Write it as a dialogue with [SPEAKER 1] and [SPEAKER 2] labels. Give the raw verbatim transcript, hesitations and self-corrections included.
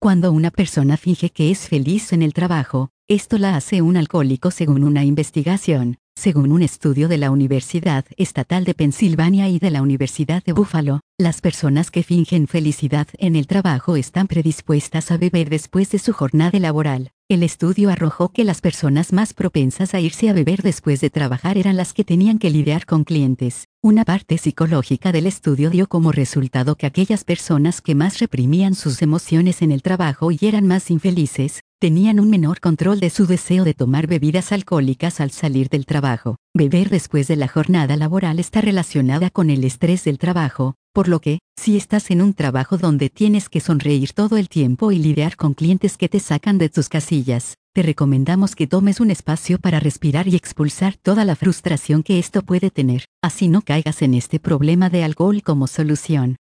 [SPEAKER 1] Cuando una persona finge que es feliz en el trabajo, esto la hace un alcohólico según una investigación. Según un estudio de la Universidad Estatal de Pensilvania y de la Universidad de Buffalo, las personas que fingen felicidad en el trabajo están predispuestas a beber después de su jornada laboral. El estudio arrojó que las personas más propensas a irse a beber después de trabajar eran las que tenían que lidiar con clientes. Una parte psicológica del estudio dio como resultado que aquellas personas que más reprimían sus emociones en el trabajo y eran más infelices, tenían un menor control de su deseo de tomar bebidas alcohólicas al salir del trabajo. Beber después de la jornada laboral está relacionada con el estrés del trabajo, por lo que, si estás en un trabajo donde tienes que sonreír todo el tiempo y lidiar con clientes que te sacan de tus casillas, te recomendamos que tomes un espacio para respirar y expulsar toda la frustración que esto puede tener. Así no caigas en este problema de alcohol como solución.